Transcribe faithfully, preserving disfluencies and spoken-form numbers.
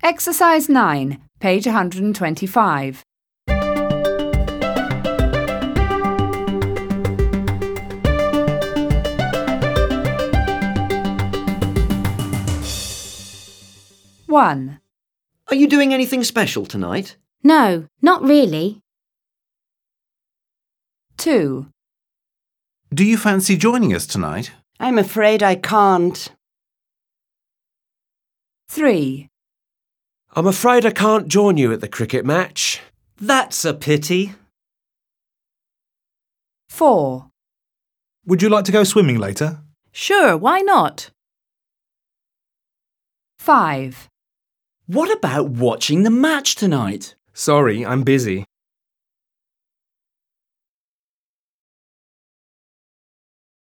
Exercise nine, page one hundred twenty-five. one. Are you doing anything special tonight? No, not really. two. Do you fancy joining us tonight? I'm afraid I can't. three. I'm afraid I can't join you at the cricket match. That's a pity. four. Would you like to go swimming later? Sure, why not? five. What about watching the match tonight? Sorry, I'm busy.